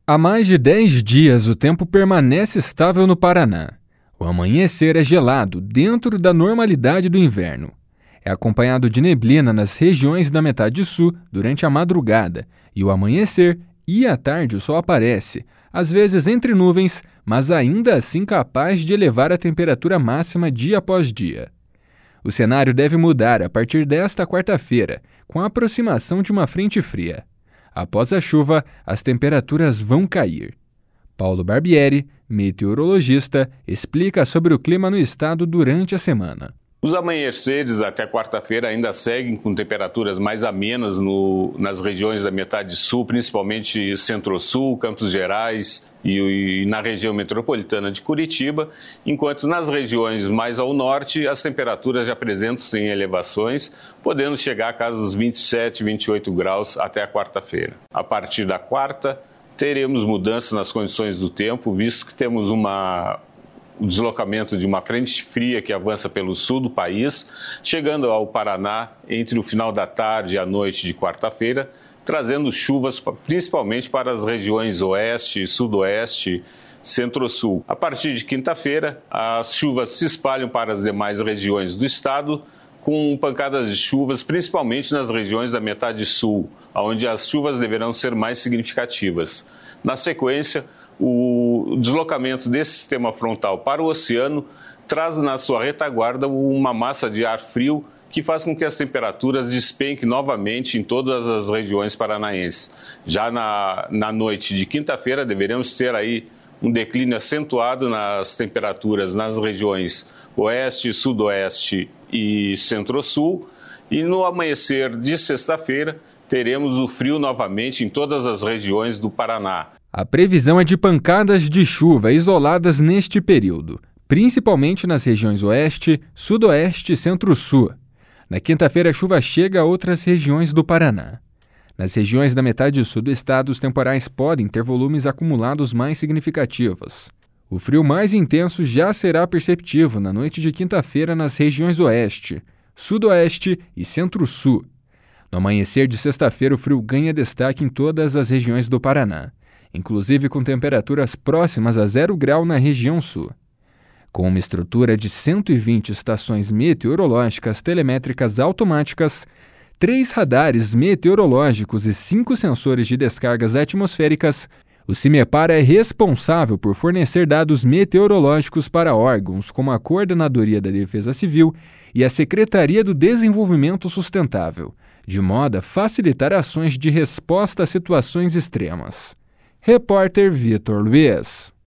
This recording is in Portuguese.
Há mais de 10 dias o tempo permanece estável no Paraná. O amanhecer é gelado, dentro da normalidade do inverno. É acompanhado de neblina nas regiões da metade sul durante a madrugada, e o amanhecer e à tarde o sol aparece, às vezes entre nuvens, mas ainda assim capaz de elevar a temperatura máxima dia após dia. O cenário deve mudar a partir desta quarta-feira, com a aproximação de uma frente fria. Após a chuva, as temperaturas vão cair. Paulo Barbieri, meteorologista, explica sobre o clima no estado durante a semana. Os amanheceres até quarta-feira ainda seguem com temperaturas mais amenas nas regiões da metade sul, principalmente Centro-Sul, Campos Gerais e na região metropolitana de Curitiba, enquanto nas regiões mais ao norte as temperaturas já apresentam-se em elevações, podendo chegar a casa dos 27, 28 graus até a quarta-feira. A partir da quarta, teremos mudança nas condições do tempo, visto que temos o deslocamento de uma frente fria que avança pelo sul do país, chegando ao Paraná entre o final da tarde e a noite de quarta-feira, trazendo chuvas principalmente para as regiões oeste, sudoeste, centro-sul. A partir de quinta-feira, as chuvas se espalham para as demais regiões do estado, com pancadas de chuvas principalmente nas regiões da metade sul, onde as chuvas deverão ser mais significativas. Na sequência, o deslocamento desse sistema frontal para o oceano traz na sua retaguarda uma massa de ar frio que faz com que as temperaturas despenquem novamente em todas as regiões paranaenses. Já na noite de quinta-feira deveremos ter aí um declínio acentuado nas temperaturas nas regiões oeste, sudoeste e centro-sul, e no amanhecer de sexta-feira teremos o frio novamente em todas as regiões do Paraná. A previsão é de pancadas de chuva isoladas neste período, principalmente nas regiões oeste, sudoeste e centro-sul. Na quinta-feira, a chuva chega a outras regiões do Paraná. Nas regiões da metade sul do estado, os temporais podem ter volumes acumulados mais significativos. O frio mais intenso já será perceptível na noite de quinta-feira nas regiões oeste, sudoeste e centro-sul. No amanhecer de sexta-feira, o frio ganha destaque em todas as regiões do Paraná, inclusive com temperaturas próximas a 0 grau na região sul. Com uma estrutura de 120 estações meteorológicas telemétricas automáticas, 3 radares meteorológicos e 5 sensores de descargas atmosféricas, o CIMEPAR é responsável por fornecer dados meteorológicos para órgãos como a Coordenadoria da Defesa Civil e a Secretaria do Desenvolvimento Sustentável, de modo a facilitar ações de resposta a situações extremas. Repórter Vitor Luiz.